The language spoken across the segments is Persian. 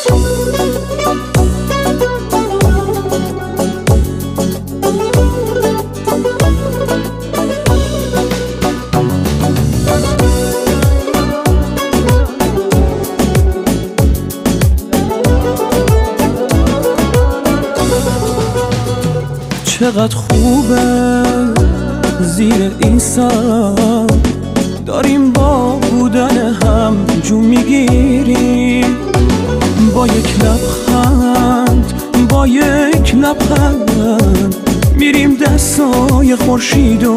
چقدر خوبه زیر این سر داریم با بودن هم جو میگیریم، با یک لبخند با یک لبخند میریم دستای خورشیدو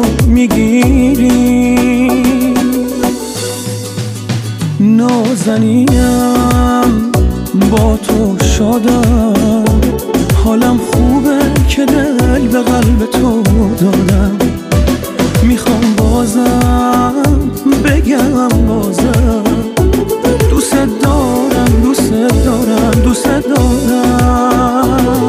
میگیریم. نازنینم با تو شادم، حالم خوبه که دل به قلب تو دادم. میخوام بازم بگم بازم دوست دارم دوست دارم دوست دارم.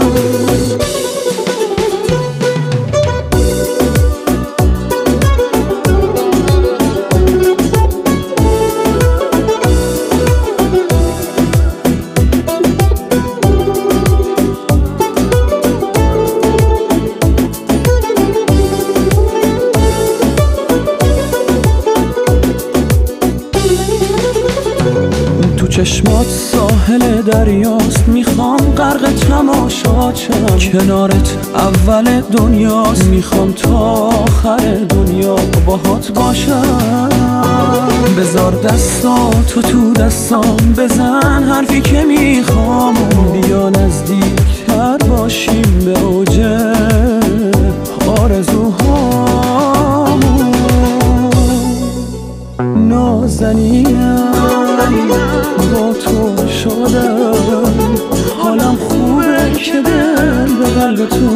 چشمات ساحل دریاست، میخوام غرق تماشات شم. کنارت اول دنیاست، میخوام تا آخر دنیا باهات باشم. بذار دستاتو تو دستام، بزن حرفی که میخوام. بیا نزدیکتر باشیم به اوج آرزوهامون. نازنینم با تو شدم، حالم خوبه که دل به قلب تو